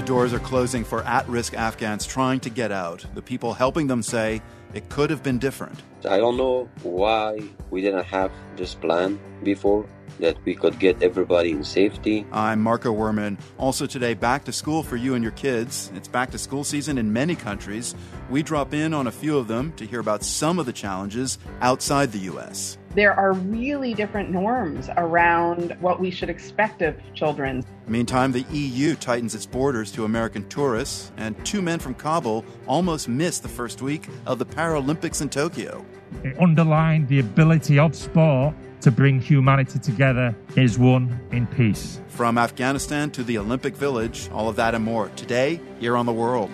The doors are closing for at-risk Afghans trying to get out. The people helping them say it could have been different. I don't know why we didn't have this plan before, that we could get everybody in safety. I'm Marco Werman. Also today, back to school for you and your kids. It's back to school season in many countries. We drop in on a few of them to hear about some of the challenges outside the U.S. There are really different norms around what we should expect of children. Meantime, the EU tightens its borders to American tourists, and two men from Kabul almost missed the first week of the Paralympics in Tokyo. It underlined the ability of sport to bring humanity together is one in peace. From Afghanistan to the Olympic Village, all of that and more today here on The World.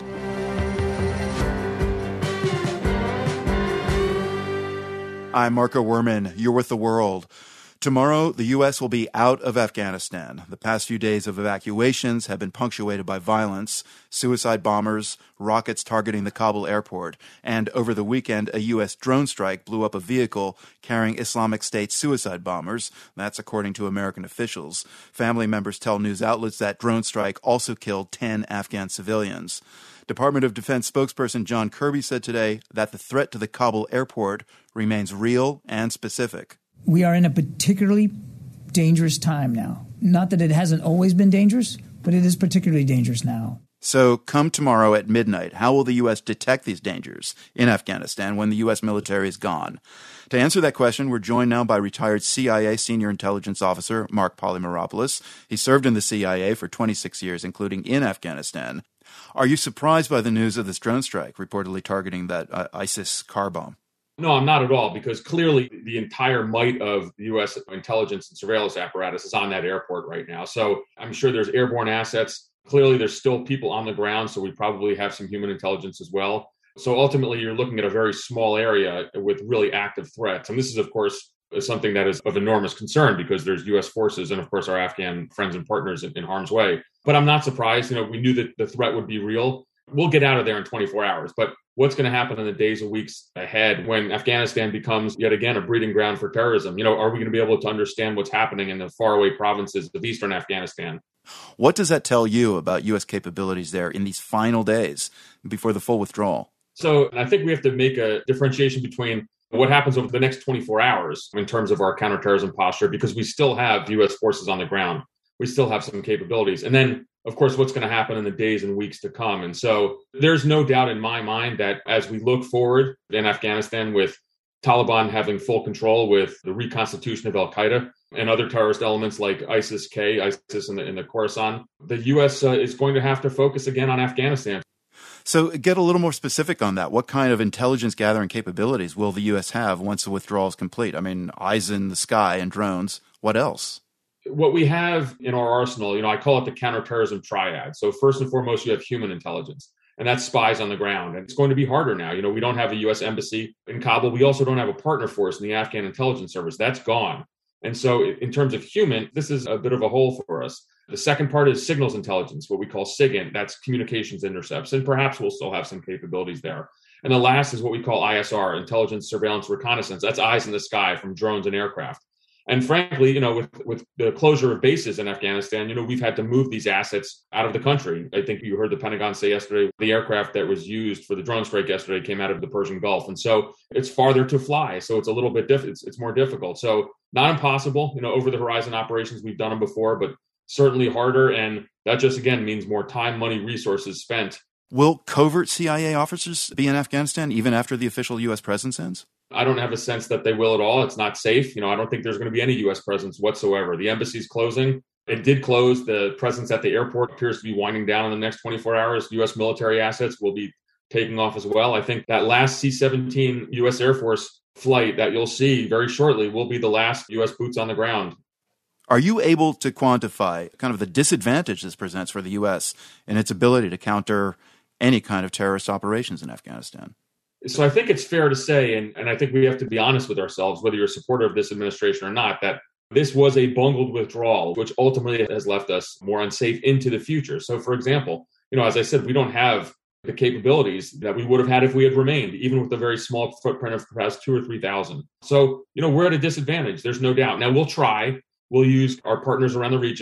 I'm Marco Werman. You're with The World. Tomorrow, the U.S. will be out of Afghanistan. The past few days of evacuations have been punctuated by violence, suicide bombers, rockets targeting the Kabul airport, and over the weekend, a U.S. drone strike blew up a vehicle carrying Islamic State suicide bombers. That's according to American officials. Family members tell news outlets that drone strike also killed 10 Afghan civilians. Department of Defense spokesperson John Kirby said today that the threat to the Kabul airport remains real and specific. We are in a particularly dangerous time now. Not that it hasn't always been dangerous, but it is particularly dangerous now. So come tomorrow at midnight, how will the U.S. detect these dangers in Afghanistan when the U.S. military is gone? To answer that question, we're joined now by retired CIA Senior Intelligence Officer Mark Polymeropoulos. He served in the CIA for 26 years, including in Afghanistan. Are you surprised by the news of this drone strike reportedly targeting that ISIS car bomb? No, I'm not at all, because clearly the entire might of the U.S. intelligence and surveillance apparatus is on that airport right now. So I'm sure there's airborne assets. Clearly, there's still people on the ground, so we probably have some human intelligence as well. So ultimately, you're looking at a very small area with really active threats. And this is, of course, something that is of enormous concern because there's U.S. forces and, of course, our Afghan friends and partners in harm's way. But I'm not surprised. We knew that the threat would be real. We'll get out of there in 24 hours. But what's going to happen in the days and weeks ahead when Afghanistan becomes, yet again, a breeding ground for terrorism? Are we going to be able to understand what's happening in the faraway provinces of eastern Afghanistan? What does that tell you about U.S. capabilities there in these final days before the full withdrawal? So I think we have to make a differentiation between what happens over the next 24 hours in terms of our counterterrorism posture, because we still have U.S. forces on the ground. We still have some capabilities. And then, of course, what's going to happen in the days and weeks to come. And so there's no doubt in my mind that as we look forward in Afghanistan with Taliban having full control with the reconstitution of al-Qaeda and other terrorist elements like ISIS-K, ISIS in the Khorasan, the U.S. Is going to have to focus again on Afghanistan. So get a little more specific on that. What kind of intelligence gathering capabilities will the U.S. have once the withdrawal is complete? I mean, eyes in the sky and drones. What else? What we have in our arsenal, I call it the counterterrorism triad. So first and foremost, you have human intelligence, and that's spies on the ground. And it's going to be harder now. We don't have a U.S. embassy in Kabul. We also don't have a partner force in the Afghan intelligence service. That's gone. And so in terms of human, this is a bit of a hole for us. The second part is signals intelligence, what we call SIGINT. That's communications intercepts. And perhaps we'll still have some capabilities there. And the last is what we call ISR, intelligence, surveillance, reconnaissance. That's eyes in the sky from drones and aircraft. And frankly, with the closure of bases in Afghanistan, we've had to move these assets out of the country. I think you heard the Pentagon say yesterday, the aircraft that was used for the drone strike yesterday came out of the Persian Gulf. And so it's farther to fly. So it's a little bit it's more difficult. So not impossible, over the horizon operations, we've done them before, but certainly harder. And that just, again, means more time, money, resources spent. Will covert CIA officers be in Afghanistan even after the official U.S. presence ends? I don't have a sense that they will at all. It's not safe. I don't think there's going to be any U.S. presence whatsoever. The embassy's closing. It did close. The presence at the airport appears to be winding down in the next 24 hours. U.S. military assets will be taking off as well. I think that last C-17 U.S. Air Force flight that you'll see very shortly will be the last U.S. boots on the ground. Are you able to quantify kind of the disadvantage this presents for the U.S. in its ability to counter any kind of terrorist operations in Afghanistan? So I think it's fair to say, and I think we have to be honest with ourselves, whether you're a supporter of this administration or not, that this was a bungled withdrawal, which ultimately has left us more unsafe into the future. So, for example, as I said, we don't have the capabilities that we would have had if we had remained, even with a very small footprint of perhaps 2,000 or 3,000. So, we're at a disadvantage. There's no doubt. Now, we'll use our partners around the region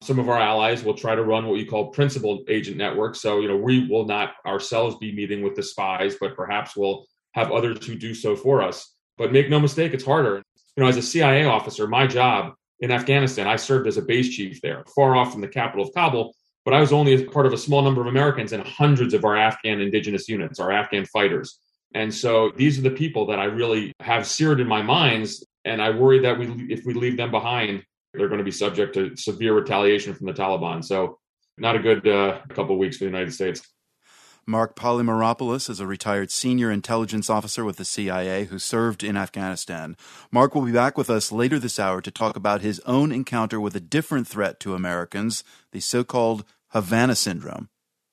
Some of our allies will try to run what you call principal agent networks. So, we will not ourselves be meeting with the spies, but perhaps we'll have others who do so for us. But make no mistake, it's harder. As a CIA officer, my job in Afghanistan, I served as a base chief there, far off from the capital of Kabul, but I was only a part of a small number of Americans and hundreds of our Afghan indigenous units, our Afghan fighters. And so these are the people that I really have seared in my minds. And I worry that if we leave them behind, they're going to be subject to severe retaliation from the Taliban. So not a good couple of weeks for the United States. Mark Polymeropoulos is a retired senior intelligence officer with the CIA who served in Afghanistan. Mark will be back with us later this hour to talk about his own encounter with a different threat to Americans, the so-called Havana Syndrome.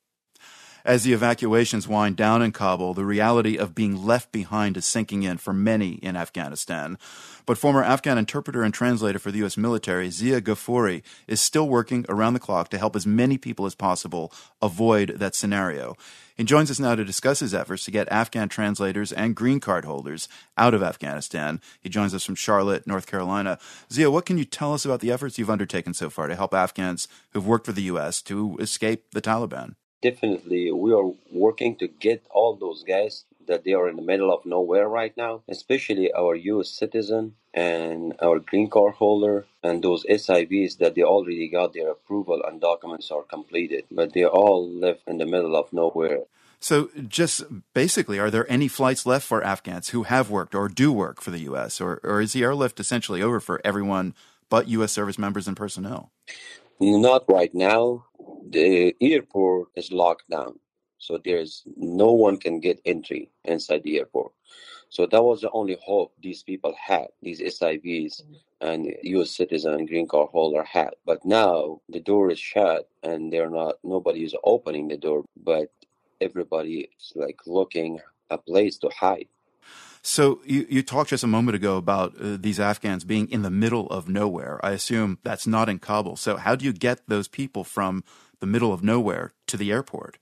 As the evacuations wind down in Kabul, the reality of being left behind is sinking in for many in Afghanistan. But former Afghan interpreter and translator for the U.S. military, Zia Ghafouri, is still working around the clock to help as many people as possible avoid that scenario. He joins us now to discuss his efforts to get Afghan translators and green card holders out of Afghanistan. He joins us from Charlotte, North Carolina. Zia, what can you tell us about the efforts you've undertaken so far to help Afghans who've worked for the U.S. to escape the Taliban? Definitely, we are working to get all those guys that they are in the middle of nowhere right now, especially our U.S. citizen and our green card holder and those SIVs that they already got their approval and documents are completed, but they all live in the middle of nowhere. So just basically, are there any flights left for Afghans who have worked or do work for the U.S., or is the airlift essentially over for everyone but U.S. service members and personnel? Not right now. The airport is locked down, so there's no one can get entry inside the airport. So that was the only hope these people had, these SIVs and U.S. citizen and green card holder had. But now the door is shut and nobody is opening the door, but everybody is looking a place to hide. So you talked just a moment ago about these Afghans being in the middle of nowhere. I assume that's not in Kabul. So how do you get those people from the middle of nowhere to the airport?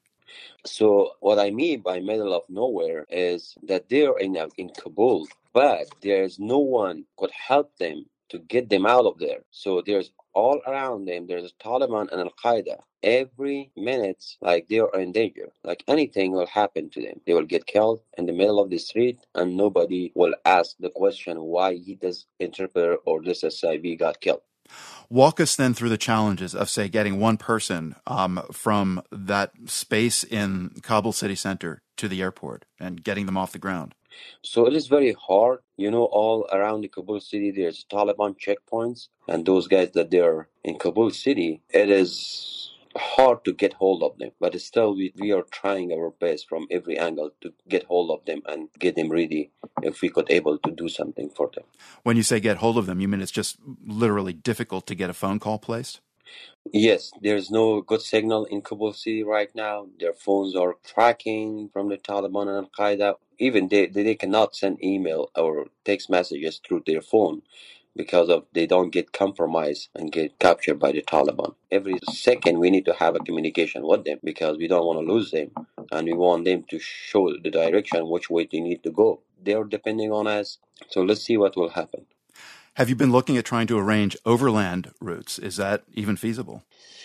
So what I mean by middle of nowhere is that they're in Kabul, but there's no one could help them to get them out of there. So there's all around them, there's Taliban and Al-Qaeda. Every minute, they are in danger. Anything will happen to them. They will get killed in the middle of the street, and nobody will ask the question why this interpreter or this SIV got killed. Walk us then through the challenges of, say, getting one person from that space in Kabul city center to the airport and getting them off the ground. So it is very hard. All around the Kabul city, there's Taliban checkpoints, and those guys that they're in Kabul city, it is hard to get hold of them. But still, we are trying our best from every angle to get hold of them and get them ready if we could able to do something for them. When you say get hold of them, you mean it's just literally difficult to get a phone call placed? Yes, there's no good signal in Kabul city right now. Their phones are tracking from the Taliban and Al-Qaeda. Even they cannot send email or text messages through their phone because of they don't get compromised and get captured by the Taliban. Every second we need to have a communication with them because we don't want to lose them and we want them to show the direction which way they need to go. They're depending on us, so let's see what will happen. Have you been looking at trying to arrange overland routes? Is that even feasible?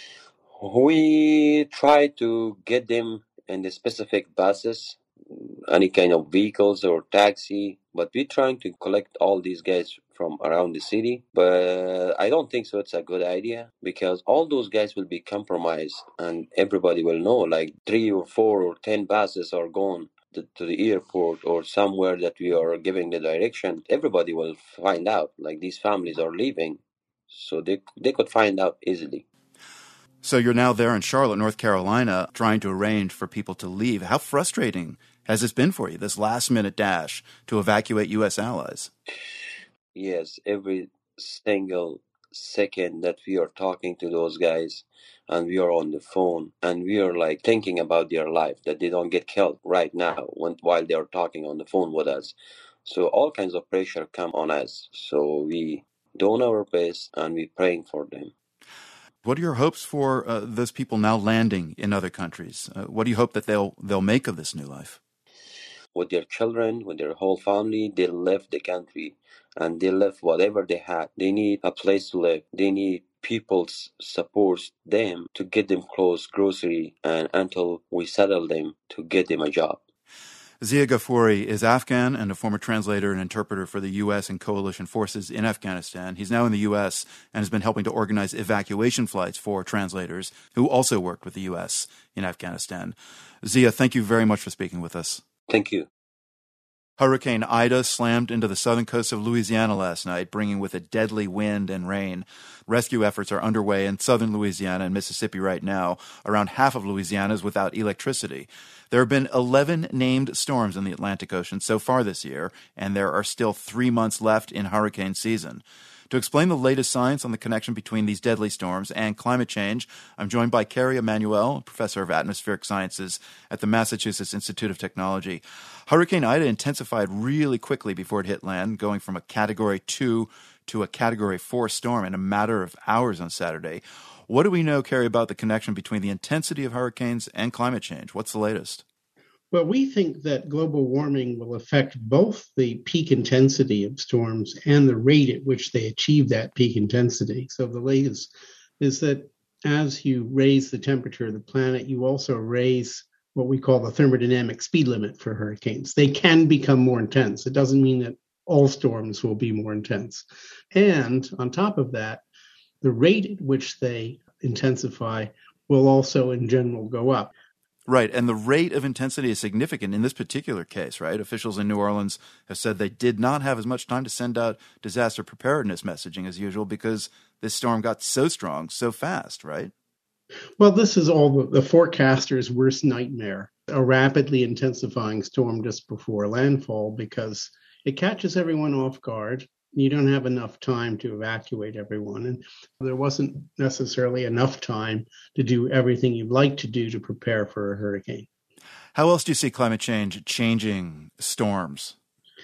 We try to get them in the specific buses, any kind of vehicles or taxi, but we're trying to collect all these guys from around the city. But I don't think so it's a good idea because all those guys will be compromised and everybody will know 3 or 4 or 10 buses are gone to the airport or somewhere that we are giving the direction. Everybody will find out these families are leaving, so they could find out easily. So you're now there in Charlotte, North Carolina, trying to arrange for people to leave. How frustrating has this been for you, this last-minute dash to evacuate U.S. allies? Yes, every single second that we are talking to those guys and we are on the phone and we are thinking about their life, that they don't get killed right now while they are talking on the phone with us. So all kinds of pressure come on us. So we doing our best and we praying for them. What are your hopes for those people now landing in other countries? What do you hope that they'll make of this new life? With their children, with their whole family, they left the country and they left whatever they had. They need a place to live. They need people support them to get them clothes, grocery, and until we settle them to get them a job. Zia Ghafouri is Afghan and a former translator and interpreter for the U.S. and coalition forces in Afghanistan. He's now in the U.S. and has been helping to organize evacuation flights for translators who also worked with the U.S. in Afghanistan. Zia, thank you very much for speaking with us. Thank you. Hurricane Ida slammed into the southern coast of Louisiana last night, bringing with it deadly wind and rain. Rescue efforts are underway in southern Louisiana and Mississippi right now. Around half of Louisiana is without electricity. There have been 11 named storms in the Atlantic Ocean so far this year, and there are still 3 months left in hurricane season. To explain the latest science on the connection between these deadly storms and climate change, I'm joined by Kerry Emanuel, professor of atmospheric sciences at the Massachusetts Institute of Technology. Hurricane Ida intensified really quickly before it hit land, going from a Category 2 to a Category 4 storm in a matter of hours on Saturday. What do we know, Kerry, about the connection between the intensity of hurricanes and climate change? What's the latest? Well, we think that global warming will affect both the peak intensity of storms and the rate at which they achieve that peak intensity. So the latest is that as you raise the temperature of the planet, you also raise what we call the thermodynamic speed limit for hurricanes. They can become more intense. It doesn't mean that all storms will be more intense. And on top of that, the rate at which they intensify will also in general go up. Right, and the rate of intensity is significant in this particular case, right? Officials in New Orleans have said they did not have as much time to send out disaster preparedness messaging as usual because this storm got so strong so fast, right? Well, this is all the forecaster's worst nightmare, a rapidly intensifying storm just before landfall, because it catches everyone off guard. You don't have enough time to evacuate everyone. And there wasn't necessarily enough time to do everything you'd like to do to prepare for a hurricane. How else do you see climate change changing storms?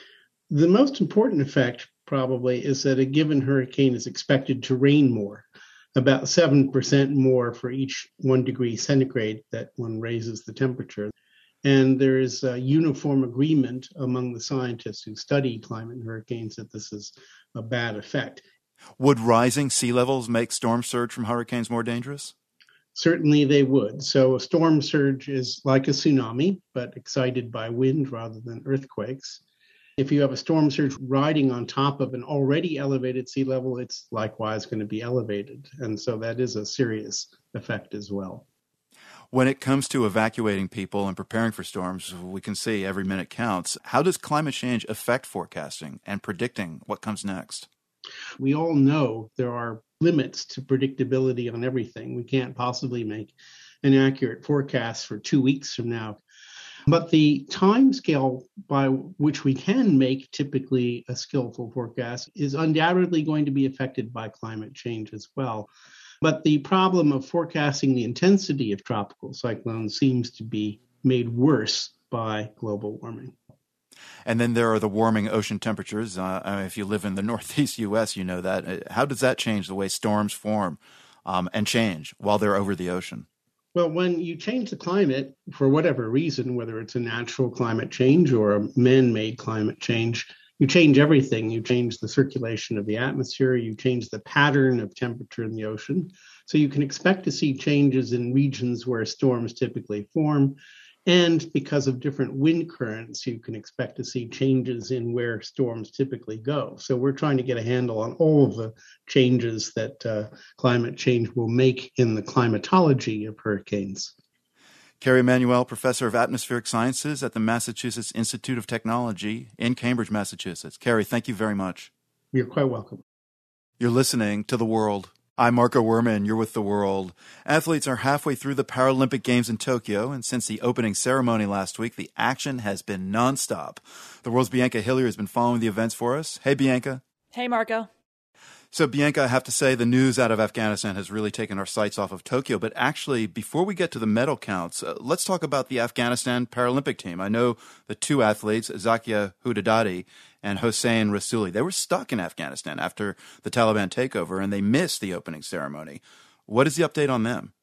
The most important effect probably is that a given hurricane is expected to rain more, about 7% more for each 1 degree centigrade that one raises the temperature. And there is a uniform agreement among the scientists who study climate and hurricanes that this is a bad effect. Would rising sea levels make storm surge from hurricanes more dangerous? Certainly they would. So a storm surge is like a tsunami, but excited by wind rather than earthquakes. If you have a storm surge riding on top of an already elevated sea level, it's likewise going to be elevated. And so that is a serious effect as well. When it comes to evacuating people and preparing for storms, we can see every minute counts. How does climate change affect forecasting and predicting what comes next? We all know there are limits to predictability on everything. We can't possibly make an accurate forecast for 2 weeks from now. But the timescale by which we can make typically a skillful forecast is undoubtedly going to be affected by climate change as well. But the problem of forecasting the intensity of tropical cyclones seems to be made worse by global warming. And then there are the warming ocean temperatures. If you live in the northeast U.S., you know that. How does that change the way storms form and change while they're over the ocean? Well, when you change the climate, for whatever reason, whether it's a natural climate change or a man-made climate change, you change everything. You change the circulation of the atmosphere. You change the pattern of temperature in the ocean. So you can expect to see changes in regions where storms typically form. And because of different wind currents, you can expect to see changes in where storms typically go. So we're trying to get a handle on all of the changes that climate change will make in the climatology of hurricanes. Kerry Emanuel, professor of atmospheric sciences at the Massachusetts Institute of Technology in Cambridge, Massachusetts. Kerry, thank you very much. You're quite welcome. You're listening to The World. I'm Marco Werman. You're with The World. Athletes are halfway through the Paralympic Games in Tokyo, and since the opening ceremony last week, the action has been nonstop. The World's Bianca Hillier has been following the events for us. Hey, Bianca. Hey, Marco. So, Bianca, I have to say the news out of Afghanistan has really taken our sights off of Tokyo. But actually, before we get to the medal counts, let's talk about the Afghanistan Paralympic team. I know the two athletes, Zakia Hudadadi and Hossein Rasuli, they were stuck in Afghanistan after the Taliban takeover, and they missed the opening ceremony. What is the update on them?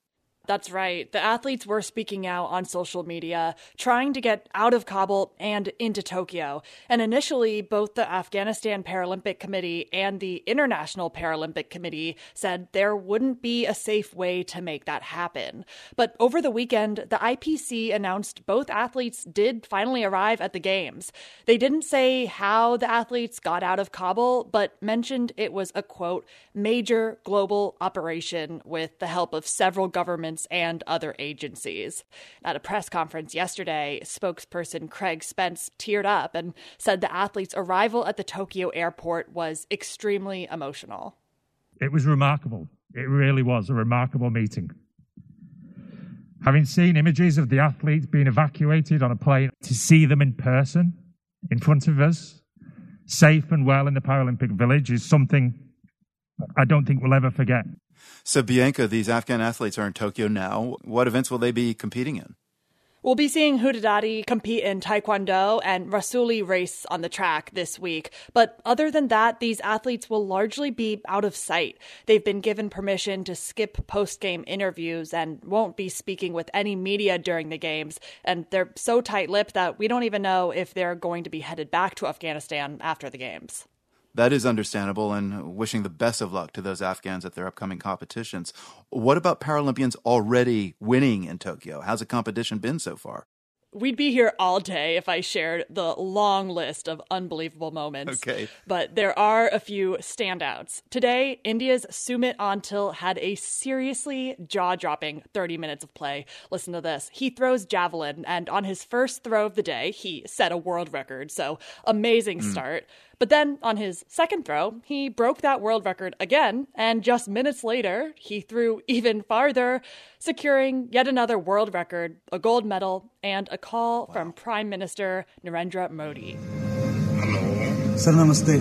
That's right. The athletes were speaking out on social media, trying to get out of Kabul and into Tokyo. And initially, both the Afghanistan Paralympic Committee and the International Paralympic Committee said there wouldn't be a safe way to make that happen. But over the weekend, the IPC announced both athletes did finally arrive at the Games. They didn't say how the athletes got out of Kabul, but mentioned it was a, quote, major global operation with the help of several governments and other agencies. At a press conference yesterday, spokesperson Craig Spence teared up and said the athletes' arrival at the Tokyo airport was extremely emotional. It was remarkable. It really was a remarkable meeting. Having seen images of the athletes being evacuated on a plane, to see them in person, in front of us, safe and well in the Paralympic Village, is something I don't think we'll ever forget. So, Bianca, these Afghan athletes are in Tokyo now. What events will they be competing in? We'll be seeing Hudadadi compete in Taekwondo and Rasuli race on the track this week. But other than that, these athletes will largely be out of sight. They've been given permission to skip post-game interviews and won't be speaking with any media during the games. And they're so tight-lipped that we don't even know if they're going to be headed back to Afghanistan after the games. That is understandable, and wishing the best of luck to those Afghans at their upcoming competitions. What about Paralympians already winning in Tokyo? How's the competition been so far? We'd be here all day if I shared the long list of unbelievable moments. Okay. But there are a few standouts. Today, India's Sumit Antil had a seriously jaw-dropping 30 minutes of play. Listen to this. He throws javelin, and on his first throw of the day, he set a world record. So amazing start. But then on his second throw, he broke that world record again, and just minutes later, he threw even farther, securing yet another world record, a gold medal, and a call from Prime Minister Narendra Modi. Hello. Sir, namaste.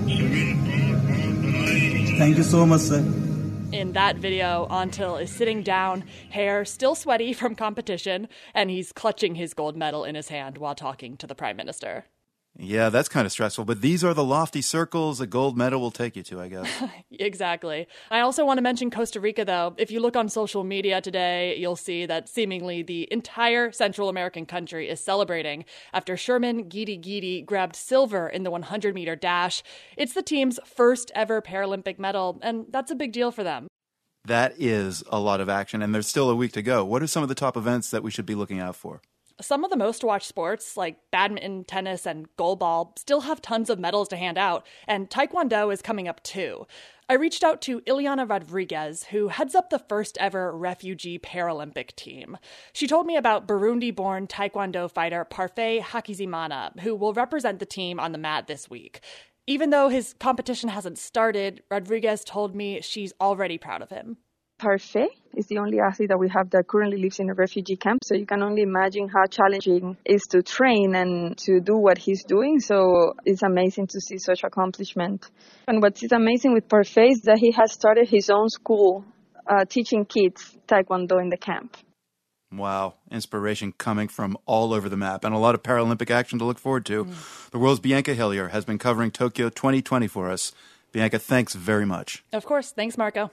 Thank you so much, sir. In that video, Antil is sitting down, hair still sweaty from competition, and he's clutching his gold medal in his hand while talking to the Prime Minister. Yeah, that's kind of stressful, but these are the lofty circles a gold medal will take you to, I guess. Exactly. I also want to mention Costa Rica, though. If you look on social media today, you'll see that seemingly the entire Central American country is celebrating after Sherman Guidi grabbed silver in the 100-meter dash. It's the team's first ever Paralympic medal, and that's a big deal for them. That is a lot of action, and there's still a week to go. What are some of the top events that we should be looking out for? Some of the most watched sports, like badminton, tennis, and goalball, still have tons of medals to hand out, and Taekwondo is coming up too. I reached out to Ileana Rodriguez, who heads up the first ever refugee Paralympic team. She told me about Burundi-born Taekwondo fighter Parfait Hakizimana, who will represent the team on the mat this week. Even though his competition hasn't started, Rodriguez told me she's already proud of him. Parfait is the only athlete that we have that currently lives in a refugee camp. So you can only imagine how challenging it is to train and to do what he's doing. So it's amazing to see such accomplishment. And what is amazing with Parfait is that he has started his own school teaching kids Taekwondo in the camp. Wow. Inspiration coming from all over the map and a lot of Paralympic action to look forward to. The world's Bianca Hillier has been covering Tokyo 2020 for us. Bianca, thanks very much. Of course. Thanks, Marco.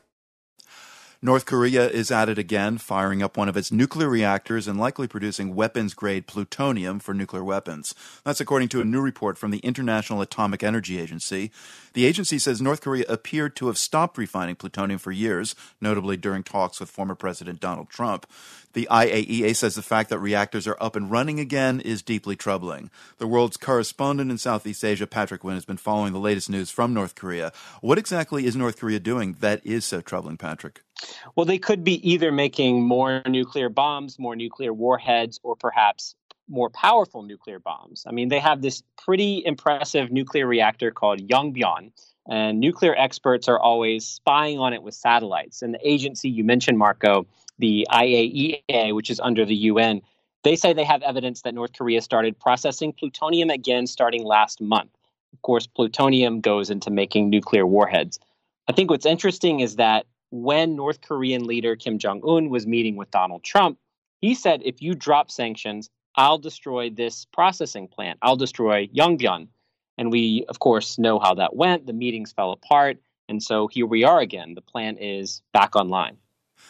North Korea is at it again, firing up one of its nuclear reactors and likely producing weapons-grade plutonium for nuclear weapons. That's according to a new report from the International Atomic Energy Agency. The agency says North Korea appeared to have stopped refining plutonium for years, notably during talks with former President Donald Trump. The IAEA says the fact that reactors are up and running again is deeply troubling. The world's correspondent in Southeast Asia, Patrick Wynn, has been following the latest news from North Korea. What exactly is North Korea doing that is so troubling, Patrick? Well, they could be either making more nuclear bombs, more nuclear warheads, or perhaps more powerful nuclear bombs. I mean, they have this pretty impressive nuclear reactor called Yongbyon, and nuclear experts are always spying on it with satellites. And the agency you mentioned, Marco, the IAEA, which is under the UN, they say they have evidence that North Korea started processing plutonium again starting last month. Of course, plutonium goes into making nuclear warheads. I think what's interesting is that when North Korean leader Kim Jong-un was meeting with Donald Trump, he said, if you drop sanctions, I'll destroy this processing plant. I'll destroy Yongbyon. And we, of course, know how that went. The meetings fell apart. And so here we are again. The plant is back online.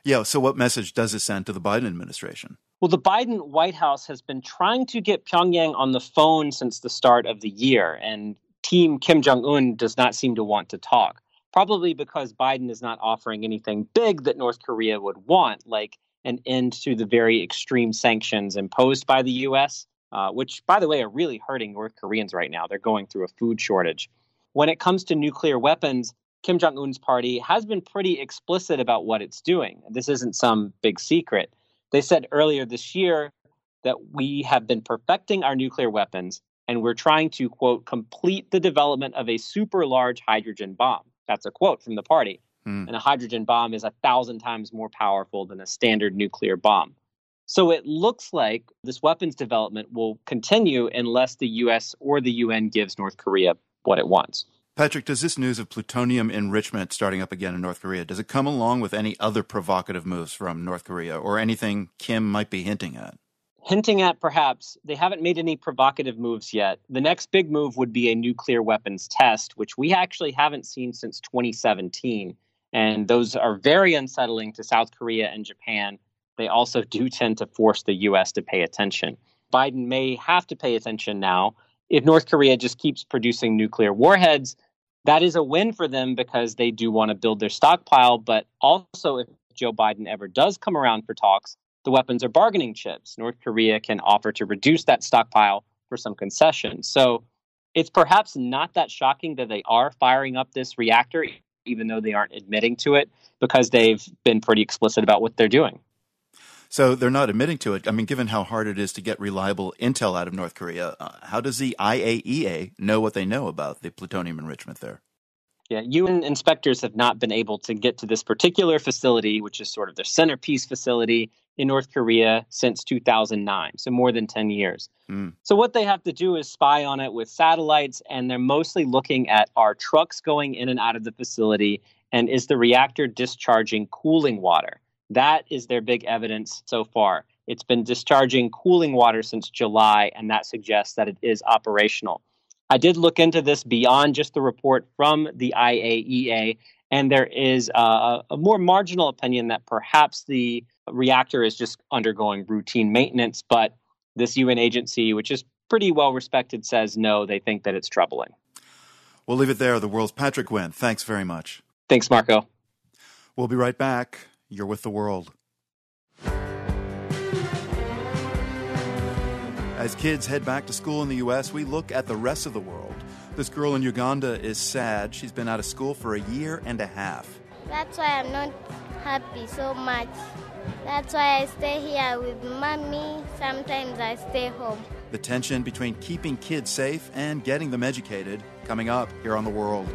Yeah, so what message does it send to the Biden administration? Well, the Biden White House has been trying to get Pyongyang on the phone since the start of the year, and Team Kim Jong-un does not seem to want to talk, probably because Biden is not offering anything big that North Korea would want, like an end to the very extreme sanctions imposed by the U.S., which, by the way, are really hurting North Koreans right now. They're going through a food shortage. When it comes to nuclear weapons, Kim Jong-un's party has been pretty explicit about what it's doing. This isn't some big secret. They said earlier this year that we have been perfecting our nuclear weapons and we're trying to, quote, complete the development of a super large hydrogen bomb. That's a quote from the party. And a hydrogen bomb is 1,000 times more powerful than a standard nuclear bomb. So it looks like this weapons development will continue unless the U.S. or the UN gives North Korea what it wants. Patrick, does this news of plutonium enrichment starting up again in North Korea, does it come along with any other provocative moves from North Korea or anything Kim might be hinting at? Hinting at, perhaps. They haven't made any provocative moves yet. The next big move would be a nuclear weapons test, which we actually haven't seen since 2017. And those are very unsettling to South Korea and Japan. They also do tend to force the U.S. to pay attention. Biden may have to pay attention now. If North Korea just keeps producing nuclear warheads, that is a win for them because they do want to build their stockpile. But also, if Joe Biden ever does come around for talks, the weapons are bargaining chips. North Korea can offer to reduce that stockpile for some concessions. So it's perhaps not that shocking that they are firing up this reactor, even though they aren't admitting to it, because they've been pretty explicit about what they're doing. So they're not admitting to it. I mean, given how hard it is to get reliable intel out of North Korea, how does the IAEA know what they know about the plutonium enrichment there? Yeah, UN inspectors have not been able to get to this particular facility, which is sort of their centerpiece facility in North Korea since 2009, so more than 10 years. So what they have to do is spy on it with satellites, and they're mostly looking at are trucks going in and out of the facility, and is the reactor discharging cooling water? That is their big evidence so far. It's been discharging cooling water since July, and that suggests that it is operational. I did look into this beyond just the report from the IAEA, and there is a more marginal opinion that perhaps the reactor is just undergoing routine maintenance, but this UN agency, which is pretty well respected, says no, they think that it's troubling. We'll leave it there. The World's Patrick Nguyen. Thanks very much. Thanks, Marco. We'll be right back. You're with The World. As kids head back to school in the U.S., we look at the rest of the world. This girl in Uganda is sad. She's been out of school for a year and a half. That's why I'm not happy so much. That's why I stay here with mommy. Sometimes I stay home. The tension between keeping kids safe and getting them educated, coming up here on The World.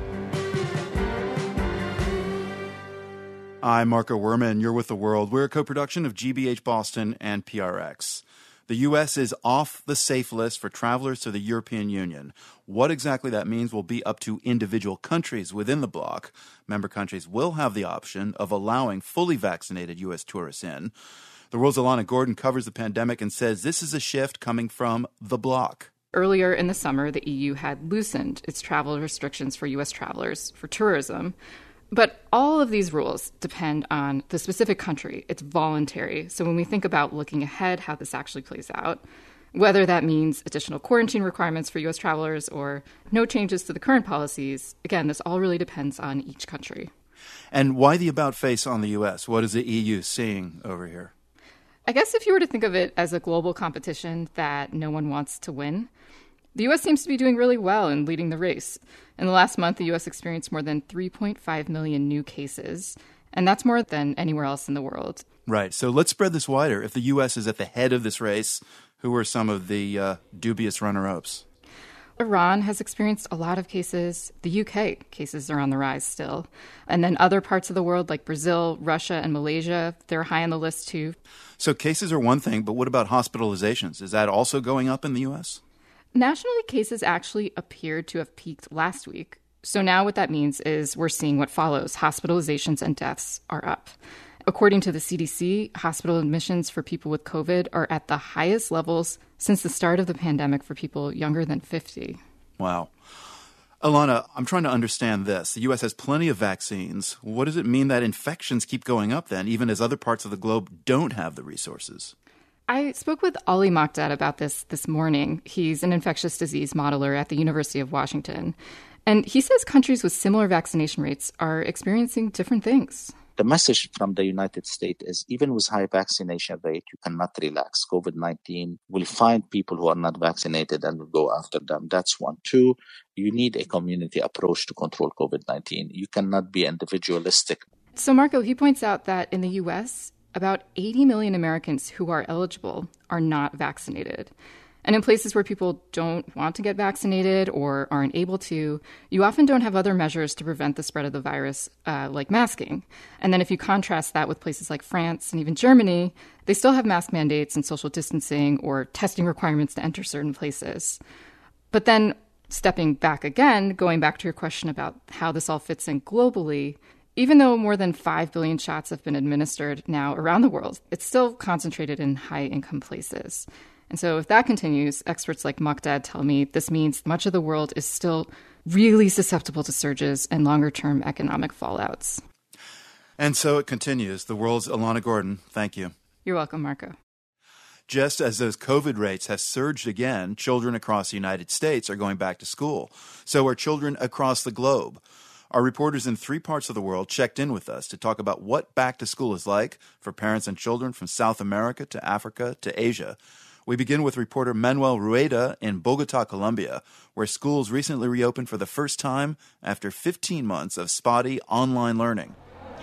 I'm Marco Werman. You're with The World. We're a co-production of GBH Boston and PRX. The U.S. is off the safe list for travelers to the European Union. What exactly that means will be up to individual countries within the bloc. Member countries will have the option of allowing fully vaccinated U.S. tourists in. The World's Alana Gordon covers the pandemic and says this is a shift coming from the bloc. Earlier in the summer, the EU had loosened its travel restrictions for U.S. travelers for tourism. But all of these rules depend on the specific country. It's voluntary. So when we think about looking ahead, how this actually plays out, whether that means additional quarantine requirements for U.S. travelers or no changes to the current policies, again, this all really depends on each country. And why the about face on the U.S.? What is the EU seeing over here? I guess if you were to think of it as a global competition that no one wants to win, the U.S. seems to be doing really well in leading the race. In the last month, the U.S. experienced more than 3.5 million new cases, and that's more than anywhere else in the world. Right. So let's spread this wider. If the U.S. is at the head of this race, who are some of the dubious runner-ups? Iran has experienced a lot of cases. The UK cases are on the rise still. And then other parts of the world like Brazil, Russia, and Malaysia, they're high on the list too. So cases are one thing, but what about hospitalizations? Is that also going up in the U.S.? Nationally, cases actually appeared to have peaked last week. So now what that means is we're seeing what follows. Hospitalizations and deaths are up. According to the CDC, hospital admissions for people with COVID are at the highest levels since the start of the pandemic for people younger than 50. Wow. Alana, I'm trying to understand this. The U.S. has plenty of vaccines. What does it mean that infections keep going up then, even as other parts of the globe don't have the resources? I spoke with Ali Mokdad about this morning. He's an infectious disease modeler at the University of Washington. And he says countries with similar vaccination rates are experiencing different things. The message from the United States is even with high vaccination rate, you cannot relax. COVID-19 will find people who are not vaccinated and will go after them. That's one. Two, you need a community approach to control COVID-19. You cannot be individualistic. So, Marco, he points out that in the U.S., about 80 million Americans who are eligible are not vaccinated. And in places where people don't want to get vaccinated or aren't able to, you often don't have other measures to prevent the spread of the virus, like masking. And then if you contrast that with places like France and even Germany, they still have mask mandates and social distancing or testing requirements to enter certain places. But then stepping back again, going back to your question about how this all fits in globally, even though more than 5 billion shots have been administered now around the world, it's still concentrated in high-income places. And so if that continues, experts like Mokdad tell me this means much of the world is still really susceptible to surges and longer-term economic fallouts. And so it continues. The world's Alana Gordon. Thank you. You're welcome, Marco. Just as those COVID rates have surged again, children across the United States are going back to school. So are children across the globe. Our reporters in 3 parts of the world checked in with us to talk about what back to school is like for parents and children from South America to Africa to Asia. We begin with reporter Manuel Rueda in Bogota, Colombia, where schools recently reopened for the first time after 15 months of spotty online learning.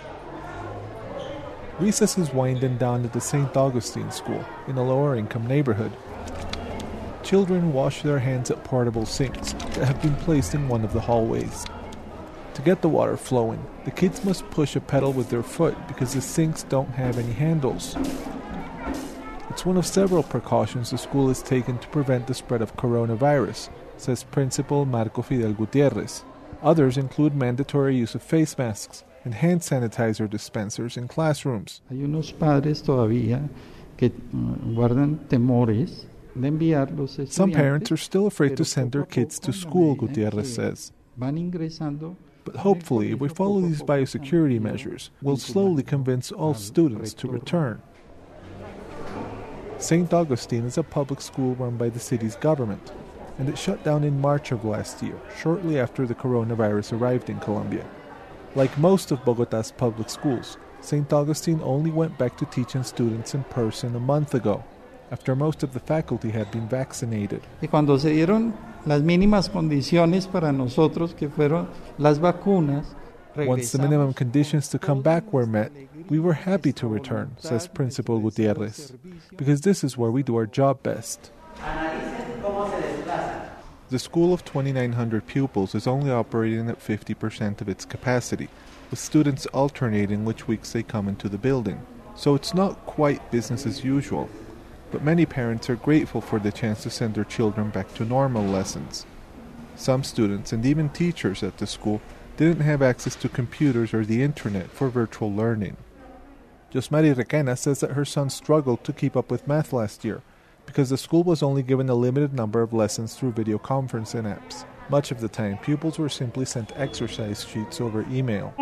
Recess is winding down at the St. Augustine School in a lower-income neighborhood. Children wash their hands at portable sinks that have been placed in one of the hallways. To get the water flowing, the kids must push a pedal with their foot because the sinks don't have any handles. It's one of several precautions the school has taken to prevent the spread of coronavirus, says Principal Marco Fidel Gutierrez. Others include mandatory use of face masks and hand sanitizer dispensers in classrooms. Hay unos padres todavía que guardan temores de enviar los estudiantes. Some parents are still afraid to send their kids to school, Gutierrez says. Van ingresando. But hopefully, if we follow these biosecurity measures, we'll slowly convince all students to return. St. Augustine is a public school run by the city's government, and it shut down in March of last year, shortly after the coronavirus arrived in Colombia. Like most of Bogota's public schools, St. Augustine only went back to teaching students in person a month ago, after most of the faculty had been vaccinated. Y cuando se dieron las mínimas condiciones para nosotros, que fueron las vacunas, once the minimum conditions to come back were met, we were happy to return, says Principal Gutierrez, because this is where we do our job best. The school of 2,900 pupils is only operating at 50% of its capacity, with students alternating which weeks they come into the building. So it's not quite business as usual, but many parents are grateful for the chance to send their children back to normal lessons. Some students and even teachers at the school didn't have access to computers or the internet for virtual learning. Josmari Requena says that her son struggled to keep up with math last year because the school was only given a limited number of lessons through video conferencing apps. Much of the time, pupils were simply sent exercise sheets over email.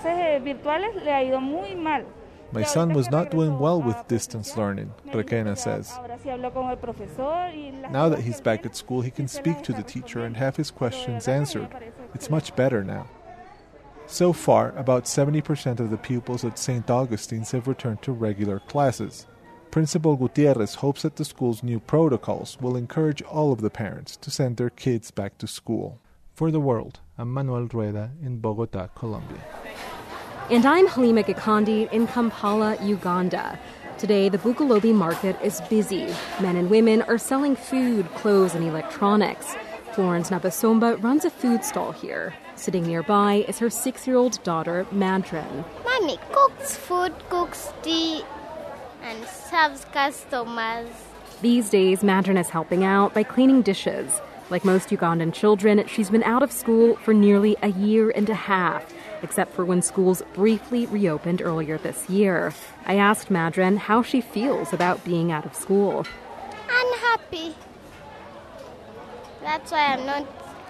My son was not doing well with distance learning, Requena says. Now that he's back at school, he can speak to the teacher and have his questions answered. It's much better now. So far, about 70% of the pupils at St. Augustine's have returned to regular classes. Principal Gutierrez hopes that the school's new protocols will encourage all of the parents to send their kids back to school. For The World, I'm Manuel Rueda in Bogota, Colombia. And I'm Halima Gikandi in Kampala, Uganda. Today, the Bukolobi market is busy. Men and women are selling food, clothes, and electronics. Florence Nabasomba runs a food stall here. Sitting nearby is her 6-year-old daughter, Madren. Mommy cooks food, cooks tea, and serves customers. These days, Madren is helping out by cleaning dishes. Like most Ugandan children, she's been out of school for nearly a year and a half, except for when schools briefly reopened earlier this year. I asked Madren how she feels about being out of school. Unhappy. That's why I'm not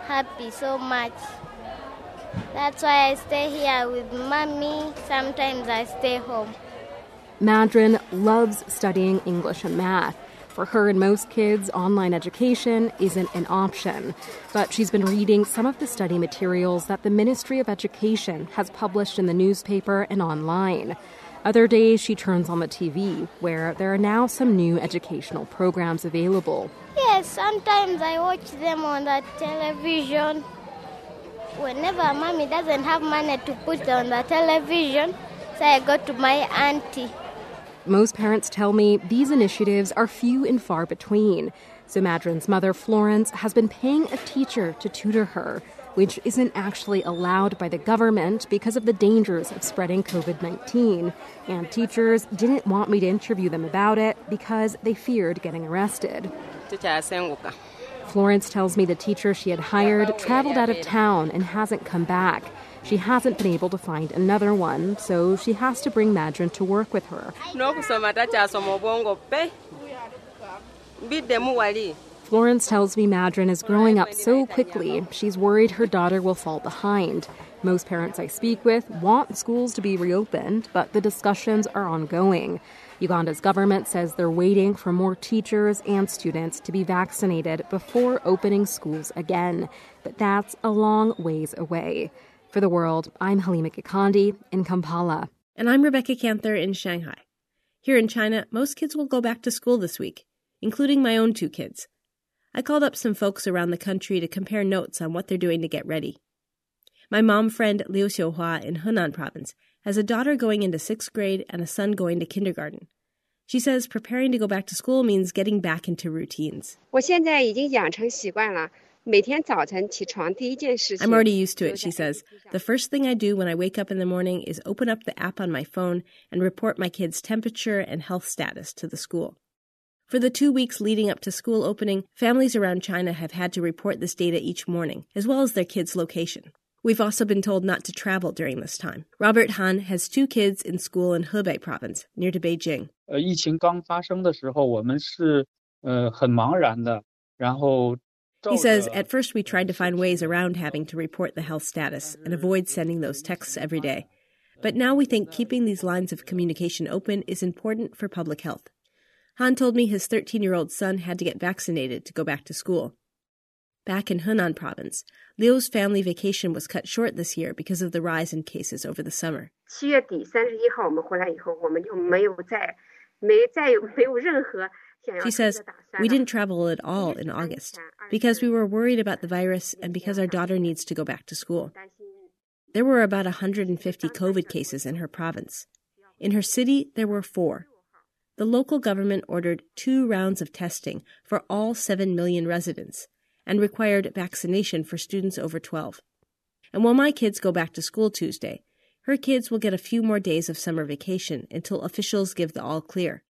happy so much. That's why I stay here with mommy. Sometimes I stay home. Madrin loves studying English and math. For her and most kids, online education isn't an option. But she's been reading some of the study materials that the Ministry of Education has published in the newspaper and online. Other days, she turns on the TV, where there are now some new educational programs available. Yes, sometimes I watch them on the television. Whenever mommy doesn't have money to put on the television, so I go to my auntie. Most parents tell me these initiatives are few and far between. So Madrin's mother, Florence, has been paying a teacher to tutor her, which isn't actually allowed by the government because of the dangers of spreading COVID-19. And teachers didn't want me to interview them about it because they feared getting arrested. Florence tells me the teacher she had hired traveled out of town and hasn't come back. She hasn't been able to find another one, so she has to bring Madrin to work with her. Florence tells me Madrin is growing up so quickly, she's worried her daughter will fall behind. Most parents I speak with want schools to be reopened, but the discussions are ongoing. Uganda's government says they're waiting for more teachers and students to be vaccinated before opening schools again. But that's a long ways away. For The World, I'm Halima Gikandi in Kampala. And I'm Rebecca Canther in Shanghai. Here in China, most kids will go back to school this week, including my own two kids. I called up some folks around the country to compare notes on what they're doing to get ready. My mom friend Liu Xiuhua in Henan province has a daughter going into 6th grade and a son going to kindergarten. She says preparing to go back to school means getting back into routines. I'm already used to it, she says. The first thing I do when I wake up in the morning is open up the app on my phone and report my kids' temperature and health status to the school. For the 2 weeks leading up to school opening, families around China have had to report this data each morning, as well as their kids' location. We've also been told not to travel during this time. Robert Han has 2 kids in school in Hebei province, near to Beijing. He says, at first we tried to find ways around having to report the health status and avoid sending those texts every day. But now we think keeping these lines of communication open is important for public health. Han told me his 13-year-old son had to get vaccinated to go back to school. Back in Henan province, Liu's family vacation was cut short this year because of the rise in cases over the summer. She says, we didn't travel at all in August because we were worried about the virus and because our daughter needs to go back to school. There were about 150 COVID cases in her province. In her city, there were 4. The local government ordered 2 rounds of testing for all 7 million residents and required vaccination for students over 12. And while my kids go back to school Tuesday, her kids will get a few more days of summer vacation until officials give the all clear.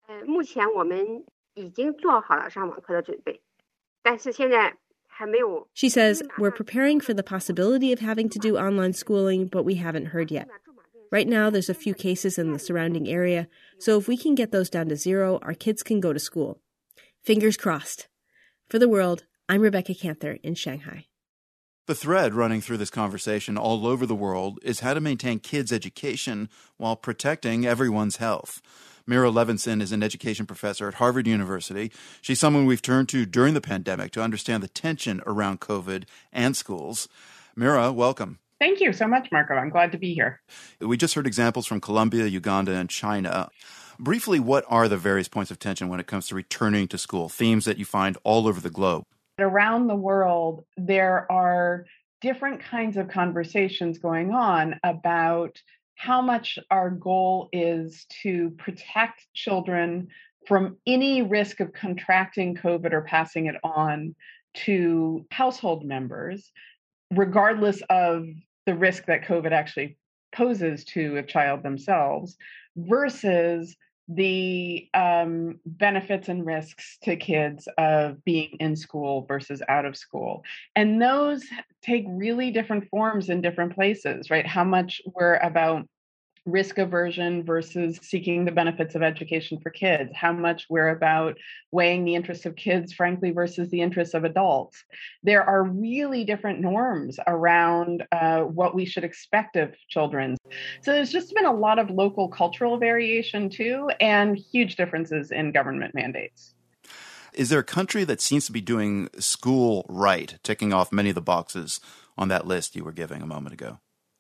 She says, we're preparing for the possibility of having to do online schooling, but we haven't heard yet. Right now, there's a few cases in the surrounding area, so if we can get those down to 0, our kids can go to school. Fingers crossed. For The World, I'm Rebecca Canther in Shanghai. The thread running through this conversation all over the world is how to maintain kids' education while protecting everyone's health. Mira Levinson is an education professor at Harvard University. She's someone we've turned to during the pandemic to understand the tension around COVID and schools. Mira, welcome. Thank you so much, Marco. I'm glad to be here. We just heard examples from Colombia, Uganda, and China. Briefly, what are the various points of tension when it comes to returning to school, themes that you find all over the globe? Around the world, there are different kinds of conversations going on about how much our goal is to protect children from any risk of contracting COVID or passing it on to household members, regardless of the risk that COVID actually poses to a child themselves, versus the benefits and risks to kids of being in school versus out of school. And those take really different forms in different places, right? How much we're about risk aversion versus seeking the benefits of education for kids, how much we're about weighing the interests of kids, frankly, versus the interests of adults. There are really different norms around what we should expect of children. So there's just been a lot of local cultural variation too, and huge differences in government mandates. Is there a country that seems to be doing school right, ticking off many of the boxes on that list you were giving a moment ago?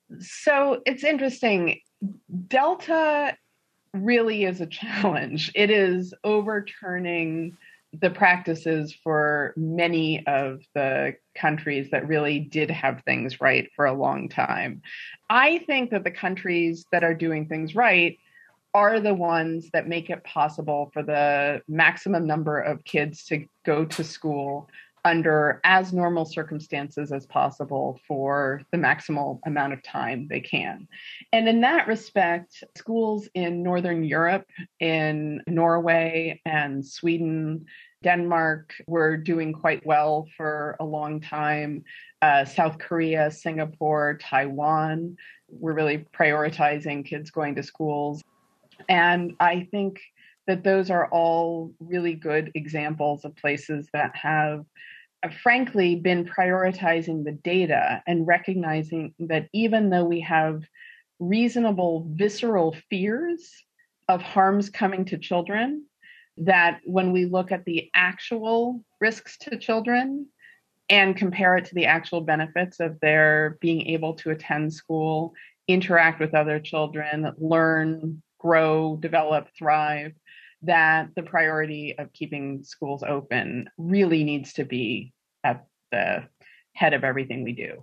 So it's interesting. Delta really is a challenge. It is overturning the practices for many of the countries that really did have things right for a long time. I think that the countries that are doing things right are the ones that make it possible for the maximum number of kids to go to school under as normal circumstances as possible for the maximal amount of time they can. And in that respect, schools in Northern Europe, in Norway and Sweden, Denmark were doing quite well for a long time. South Korea, Singapore, Taiwan were really prioritizing kids going to schools. And I think that those are all really good examples of places that have, frankly, been prioritizing the data and recognizing that even though we have reasonable visceral fears of harms coming to children, that when we look at the actual risks to children and compare it to the actual benefits of their being able to attend school, interact with other children, learn, grow, develop, thrive, that the priority of keeping schools open really needs to be at the head of everything we do.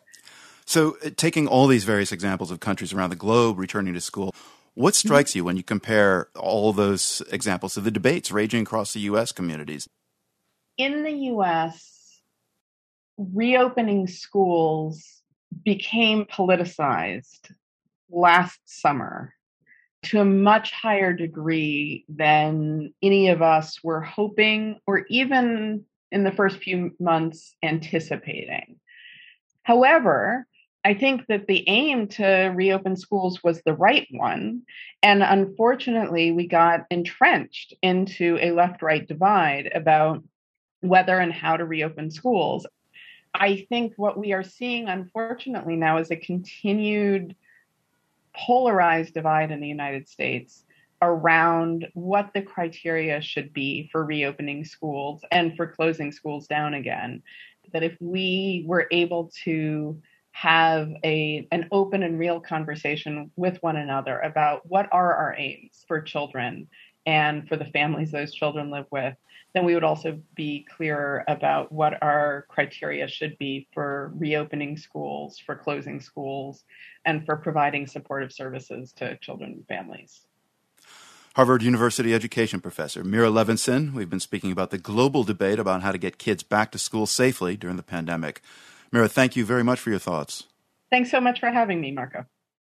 So taking all these various examples of countries around the globe returning to school, what strikes you when you compare all those examples to the debates raging across the U.S. communities? In the U.S., reopening schools became politicized last summer to a much higher degree than any of us were hoping or even in the first few months anticipating. However, I think that the aim to reopen schools was the right one. And unfortunately, we got entrenched into a left-right divide about whether and how to reopen schools. I think what we are seeing, unfortunately, now is a continued polarized divide in the United States around what the criteria should be for reopening schools and for closing schools down again. That if we were able to have an open and real conversation with one another about what are our aims for children and for the families those children live with, then we would also be clearer about what our criteria should be for reopening schools, for closing schools, and for providing supportive services to children and families. Harvard University education professor Mira Levinson. We've been speaking about the global debate about how to get kids back to school safely during the pandemic. Mira, thank you very much for your thoughts. Thanks so much for having me, Marco.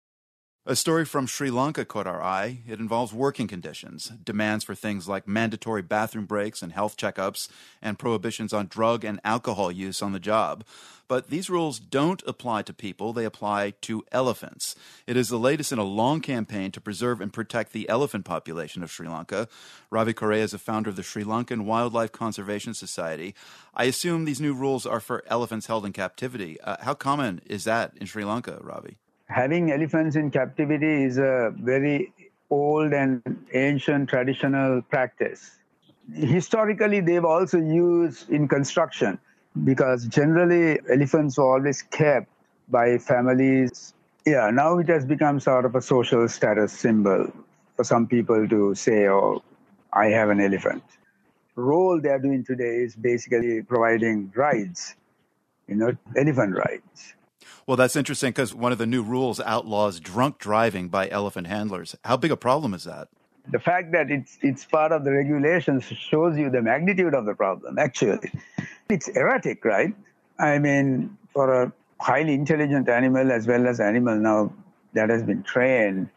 A story from Sri Lanka caught our eye. It involves working conditions, demands for things like mandatory bathroom breaks and health checkups, and prohibitions on drug and alcohol use on the job. But these rules don't apply to people, they apply to elephants. It is the latest in a long campaign to preserve and protect the elephant population of Sri Lanka. Ravi Correa is a founder of the Sri Lankan Wildlife Conservation Society. I assume these new rules are for elephants held in captivity. How common is that in Sri Lanka, Ravi? Having elephants in captivity is a very old and ancient traditional practice. Historically, they've also used in construction because generally elephants were always kept by families. Yeah, now it has become sort of a social status symbol for some people to say, oh, I have an elephant. The role they are doing today is basically providing rides, elephant rides. Well, that's interesting because one of the new rules outlaws drunk driving by elephant handlers. How big a problem is that? The fact that it's part of the regulations shows you the magnitude of the problem, actually. It's erratic, right? I mean, for a highly intelligent animal as well as animal now that has been trained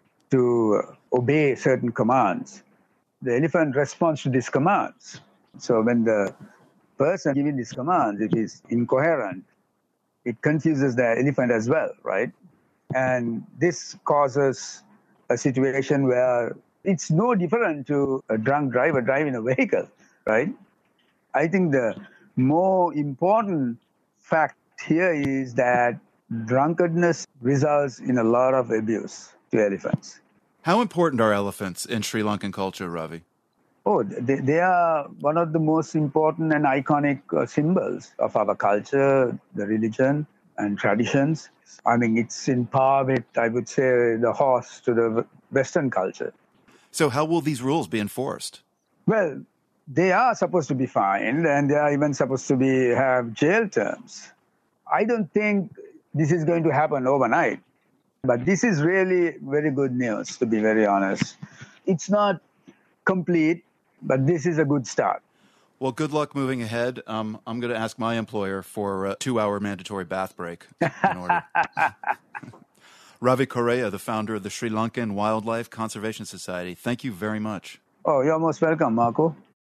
to obey certain commands, the elephant responds to these commands. So when the person giving these commands, if he's incoherent, it confuses the elephant as well, right? And this causes a situation where it's no different to a drunk driver driving a vehicle, right? I think the more important fact here is that drunkenness results in a lot of abuse to elephants. How important are elephants in Sri Lankan culture, Ravi? Oh, they are one of the most important and iconic symbols of our culture, the religion and traditions. I mean, it's in par with, I would say, the horse to the Western culture. So how will these rules be enforced? Well, they are supposed to be fined, and they are even supposed to have jail terms. I don't think this is going to happen overnight, but this is really very good news, to be very honest. It's not complete, but this is a good start. Well, good luck moving ahead. I'm going to ask my employer for a 2-hour mandatory bath break in order. Ravi Correa, the founder of the Sri Lankan Wildlife Conservation Society, thank you very much. Oh, you're most welcome, Marco.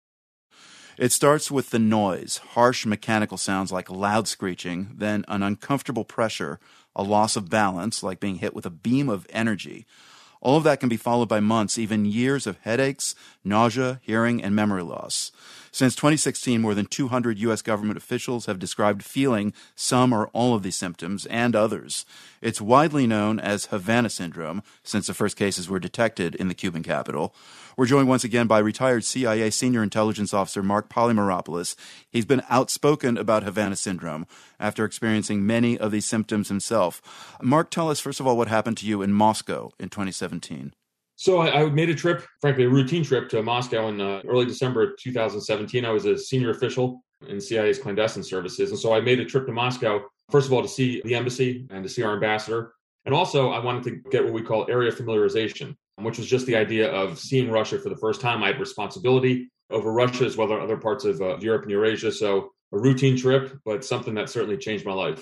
It starts with the noise, harsh mechanical sounds like loud screeching, then an uncomfortable pressure, a loss of balance like being hit with a beam of energy. All of that can be followed by months, even years of headaches, nausea, hearing, and memory loss. Since 2016, more than 200 U.S. government officials have described feeling some or all of these symptoms and others. It's widely known as Havana syndrome, since the first cases were detected in the Cuban capital. We're joined once again by retired CIA senior intelligence officer Mark Polymeropoulos. He's been outspoken about Havana syndrome after experiencing many of these symptoms himself. Mark, tell us, first of all, what happened to you in Moscow in 2017. So I made a trip, frankly, a routine trip to Moscow in early December 2017. I was a senior official in CIA's clandestine services. And so I made a trip to Moscow, first of all, to see the embassy and to see our ambassador. And also I wanted to get what we call area familiarization, which was just the idea of seeing Russia for the first time. I had responsibility over Russia as well as other parts of Europe and Eurasia. So a routine trip, but something that certainly changed my life.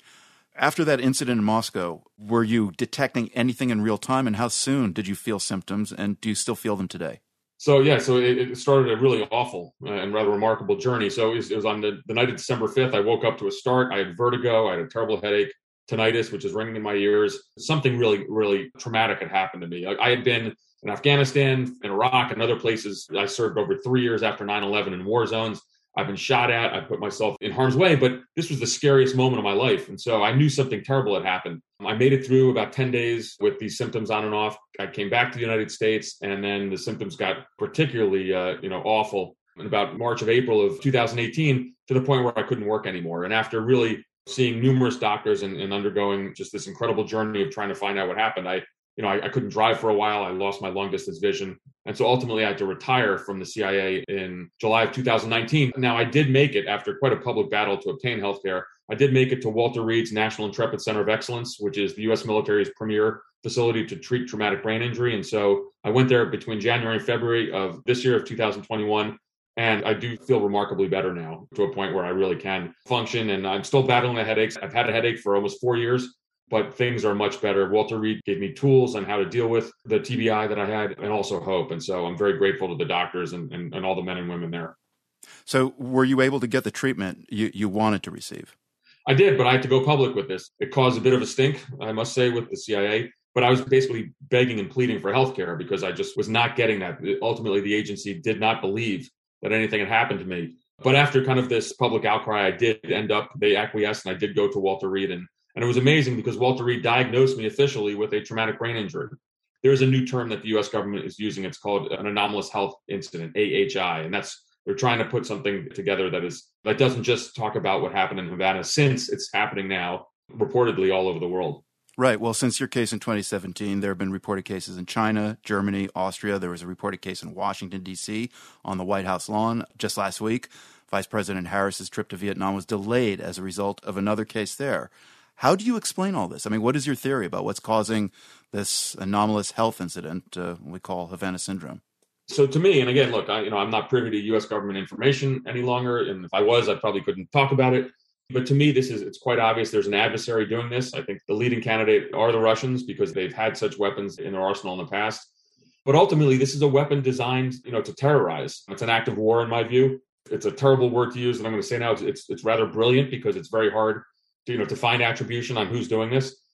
After that incident in Moscow, were you detecting anything in real time, and how soon did you feel symptoms, and do you still feel them today? So it started a really awful and rather remarkable journey. So it was on the night of December 5th. I woke up to a start. I had vertigo. I had a terrible headache, tinnitus, which is ringing in my ears. Something really, really traumatic had happened to me. I had been in Afghanistan, in Iraq, and other places. I served over 3 years after 9/11 in war zones. I've been shot at. I put myself in harm's way, but this was the scariest moment of my life. And so I knew something terrible had happened. I made it through about 10 days with these symptoms on and off. I came back to the United States, and then the symptoms got particularly, awful in about March of April of 2018 to the point where I couldn't work anymore. And after really seeing numerous doctors and undergoing just this incredible journey of trying to find out what happened, I couldn't drive for a while. I lost my long distance vision. And so ultimately I had to retire from the CIA in July of 2019. Now I did make it after quite a public battle to obtain healthcare. I did make it to Walter Reed's National Intrepid Center of Excellence, which is the U.S. military's premier facility to treat traumatic brain injury. And so I went there between January and February of this year of 2021. And I do feel remarkably better now to a point where I really can function. And I'm still battling the headaches. I've had a headache for almost 4 years. But things are much better. Walter Reed gave me tools on how to deal with the TBI that I had and also hope. And so I'm very grateful to the doctors and all the men and women there. So were you able to get the treatment you wanted to receive? I did, but I had to go public with this. It caused a bit of a stink, I must say, with the CIA. But I was basically begging and pleading for health care because I just was not getting that. Ultimately, the agency did not believe that anything had happened to me. But after kind of this public outcry, they acquiesced, and I did go to Walter Reed. And it was amazing because Walter Reed diagnosed me officially with a traumatic brain injury. There is a new term that the U.S. government is using. It's called an anomalous health incident, AHI. And they're trying to put something together that doesn't just talk about what happened in Havana, since it's happening now reportedly all over the world. Right. Well, since your case in 2017, there have been reported cases in China, Germany, Austria. There was a reported case in Washington, D.C. on the White House lawn just last week. Vice President Harris's trip to Vietnam was delayed as a result of another case there. How do you explain all this? I mean, what is your theory about what's causing this anomalous health incident we call Havana syndrome? So to me, and again, look, I'm not privy to U.S. government information any longer. And if I was, I probably couldn't talk about it. But to me, it's quite obvious there's an adversary doing this. I think the leading candidate are the Russians because they've had such weapons in their arsenal in the past. But ultimately, this is a weapon designed, to terrorize. It's an act of war, in my view. It's a terrible word to use, and I'm going to say now it's rather brilliant because it's very hard to find attribution on who's doing this.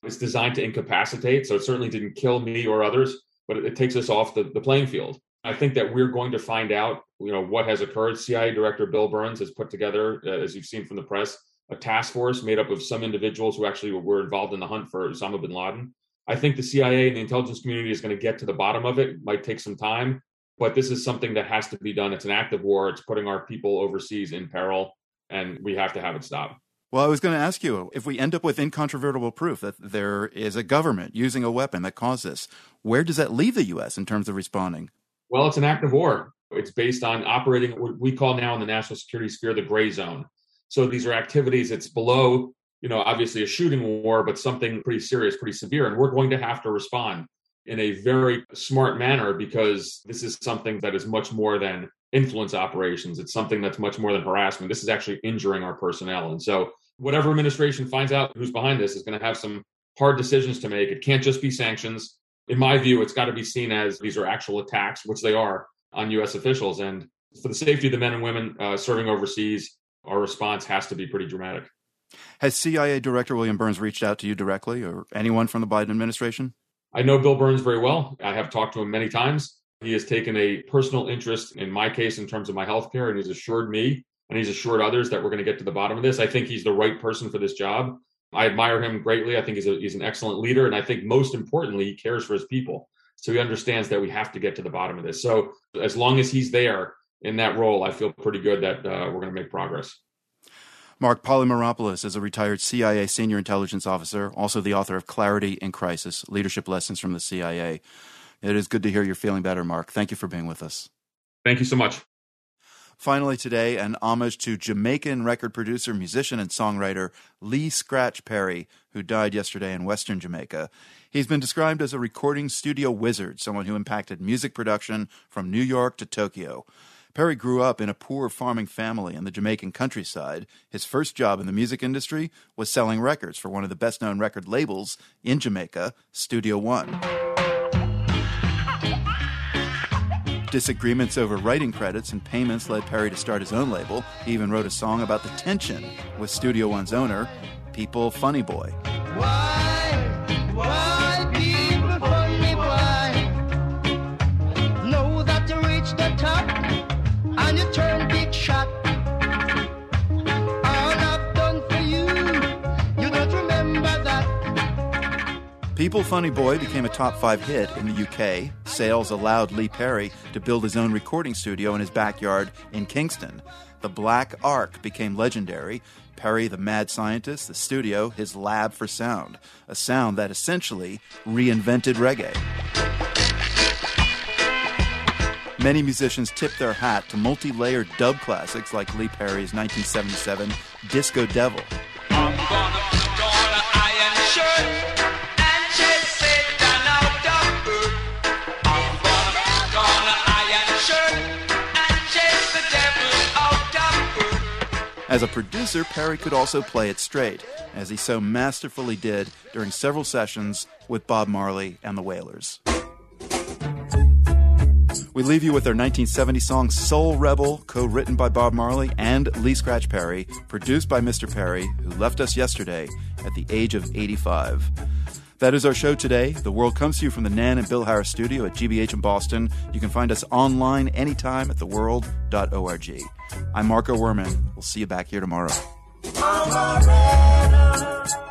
It's designed to incapacitate, so it certainly didn't kill me or others, but it takes us off the playing field. I think that we're going to find out, what has occurred. CIA Director Bill Burns has put together, as you've seen from the press, a task force made up of some individuals who actually were involved in the hunt for Osama bin Laden. I think the CIA and the intelligence community is going to get to the bottom of it. It might take some time, but this is something that has to be done. It's an act of war. It's putting our people overseas in peril, and we have to have it stop. Well, I was going to ask you, if we end up with incontrovertible proof that there is a government using a weapon that caused this, where does that leave the U.S. in terms of responding? Well, it's an act of war. It's based on operating what we call now in the national security sphere the gray zone. So these are activities, it's below, obviously a shooting war, but something pretty serious, pretty severe. And we're going to have to respond in a very smart manner, because this is something that is much more than influence operations. It's something that's much more than harassment. This is actually injuring our personnel. And so whatever administration finds out who's behind this is going to have some hard decisions to make. It can't just be sanctions. In my view, it's got to be seen as these are actual attacks, which they are, on U.S. officials. And for the safety of the men and women serving overseas, our response has to be pretty dramatic. Has CIA Director William Burns reached out to you directly, or anyone from the Biden administration? I know Bill Burns very well. I have talked to him many times. He has taken a personal interest in my case in terms of my health care, and he's assured me and he's assured others that we're going to get to the bottom of this. I think he's the right person for this job. I admire him greatly. I think he's an excellent leader, and I think most importantly, he cares for his people. So he understands that we have to get to the bottom of this. So as long as he's there in that role, I feel pretty good that we're going to make progress. Mark Polymeropoulos is a retired CIA senior intelligence officer, also the author of Clarity in Crisis, Leadership Lessons from the CIA. It is good to hear you're feeling better, Mark. Thank you for being with us. Thank you so much. Finally today, an homage to Jamaican record producer, musician, and songwriter Lee Scratch Perry, who died yesterday in western Jamaica. He's been described as a recording studio wizard, someone who impacted music production from New York to Tokyo. Perry grew up in a poor farming family in the Jamaican countryside. His first job in the music industry was selling records for one of the best-known record labels in Jamaica, Studio One. Disagreements over writing credits and payments led Perry to start his own label. He even wrote a song about the tension with Studio One's owner, People Funny Boy. Why, people funny boy? Know that you reached the top and you turn big shot. All I've done for you, you don't remember that. People Funny Boy became a top 5 hit in the UK. Sales allowed Lee Perry to build his own recording studio in his backyard in Kingston. The Black Ark became legendary. Perry, the mad scientist, the studio, his lab for sound. A sound that essentially reinvented reggae. Many musicians tipped their hat to multi-layered dub classics like Lee Perry's 1977 Disco Devil. I'm gonna put on an iron shirt and chase Satan out of earth. I'm gonna put on an iron shirt and chase the devil out of earth. As a producer, Perry could also play it straight, as he so masterfully did during several sessions with Bob Marley and the Wailers. We leave you with their 1970 song Soul Rebel, co-written by Bob Marley and Lee Scratch Perry, produced by Mr. Perry, who left us yesterday at the age of 85. That is our show today. The World comes to you from the Nan and Bill Harris studio at GBH in Boston. You can find us online anytime at theworld.org. I'm Marco Werman. We'll see you back here tomorrow.